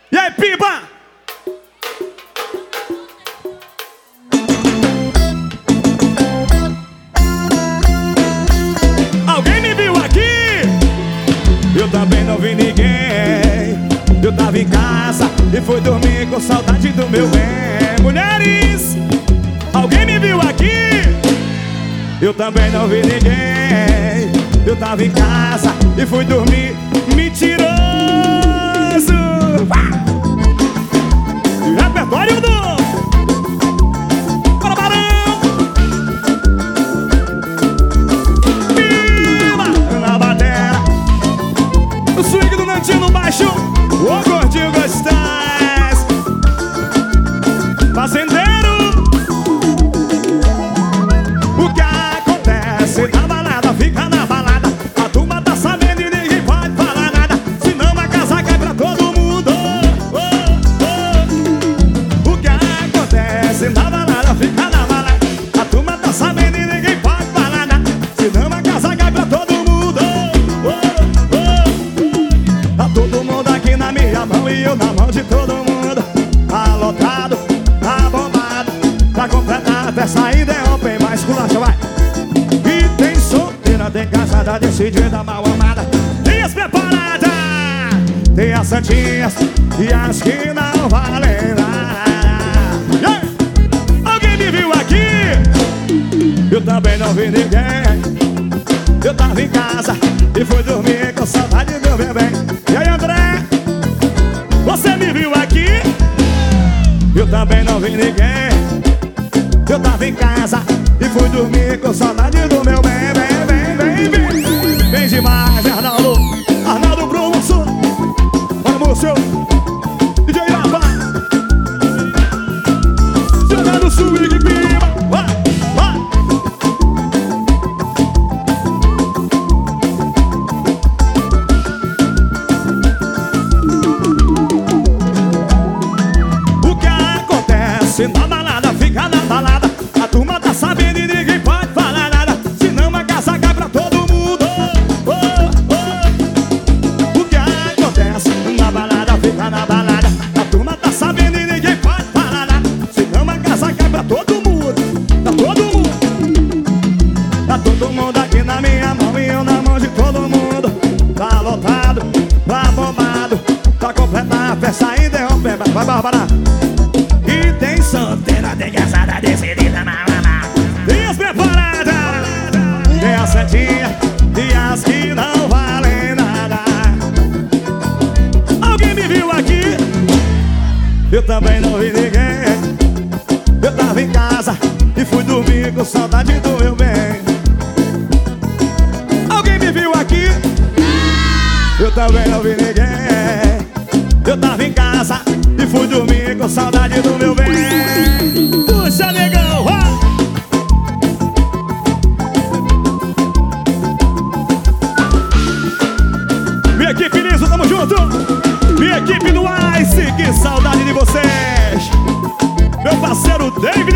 E aí, pipa? Alguém me viu aqui? Eu também não vi ninguém. Eu tava em casa e fui dormir com saudade do meu bem. Mulheres, alguém me viu aqui? Eu também não vi ninguém. Eu tava em casa e fui dormir. Mentiroso. Repertório do Bora Barão. Pima na bateria. O swing do Nantinho no baixo. O gordinho gostoso. Fazendeiro. O que acontece na balada fica na balada. A turma tá sabendo e ninguém pode falar nada. Senão a casa cai pra todo mundo. O que acontece na balada fica na balada. A turma tá sabendo e ninguém pode falar nada. Senão a casa cai pra todo mundo. Tá todo mundo aqui na minha mão e eu na mão de todo mundo. Tá lotado, tá bombado. Pra completar até sair de open, mais culacha, vai. E tem solteira, tem casada, decidida, mal amada. Tem as preparadas, tem as santinhas e as que não valem nada. Yeah! Alguém me viu aqui? Eu também não vi ninguém. Eu tava em casa e fui dormir com saudade do meu bem. E aí, André? Você me viu aqui? Eu também não vi ninguém. Eu tava em casa e fui dormir com saudade do meu bem. Vem demais, Arnaldo. Arnaldo Bruno. Bora, Múcio. DJ Rafa. Jogando swing, pima. Vai, vai. O que acontece na balada fica na balada. A turma tá sabendo e ninguém pode falar nada. Senão a casa cai pra todo mundo. O que acontece na balada fica na balada. A turma tá sabendo e ninguém pode falar nada. Senão a casa cai pra todo mundo. Tá todo mundo. Tá todo mundo aqui na minha mão e eu na mão de todo mundo. Tá lotado, tá bombado. Tá completar a festa e derrubem. Vai, Bárbara. E tem solteira, tem casada, decidida, mamamá. Tem as preparadas, tem as santinhas e as que não valem nada. Alguém me viu aqui? Eu também não vi ninguém. Eu tava em casa e fui dormir com saudade do meu bem. Alguém me viu aqui? Eu também não vi ninguém. Eu tava em casa e fui dormir com saudade do meu bem. Puxa, negão, ó. Minha equipe Niso, tamo junto. Minha equipe do Ice, que saudade de vocês. Meu parceiro David.